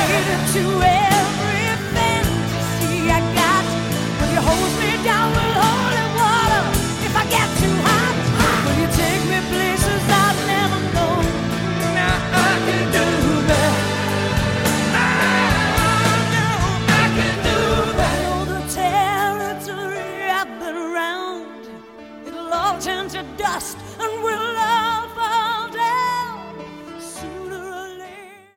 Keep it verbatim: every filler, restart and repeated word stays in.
to every fantasy I got. Will you hold me down with holy water if I get too hot? Will you take me places I've never known? Now I can do that. I know I can do that. I know the territory I've been around. It'll all turn to dust and we'll